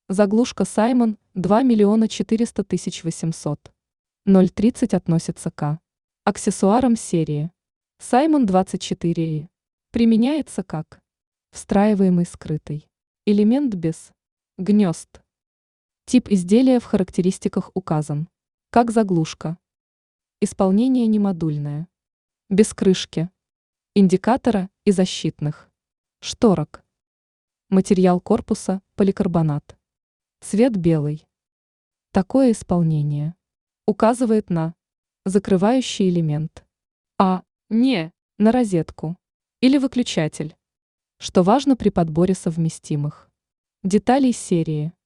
Заглушка Саймон 2 400 800. 0,30 относится к аксессуарам серии Саймон 24 и применяется как встраиваемый скрытый элемент без гнезд. Тип изделия в характеристиках указан как заглушка. Исполнение немодульное. Без крышки, индикатора и защитных шторок. Материал корпуса поликарбонат. Цвет белый. Такое исполнение указывает на закрывающий элемент, а не на розетку или выключатель, что важно при подборе совместимых деталей серии.